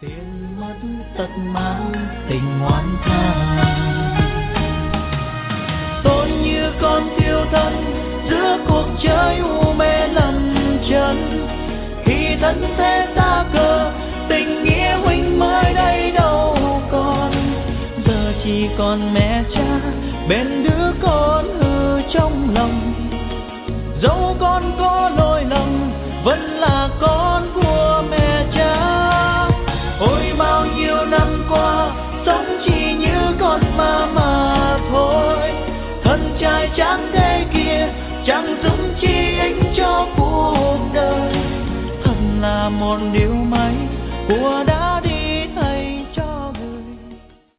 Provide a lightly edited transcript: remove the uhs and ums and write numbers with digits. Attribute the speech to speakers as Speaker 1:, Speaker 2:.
Speaker 1: tiền mất tật mang tình oán tha. Tôi như con thiêu thân giữa cuộc chơi u mê lầm chân, khi thân thế xa cơ tình nghĩa huynh mới đây đâu còn. Giờ chỉ còn mẹ cha bên đứa con hư trong lòng, dẫu con có lỗi lầm vẫn là con của mẹ cha. Ôi bao nhiêu năm qua sống chỉ như con mà thôi, thân trai chẳng thế kia chẳng giúp chi ích cho cuộc đời. Thân là một điều may của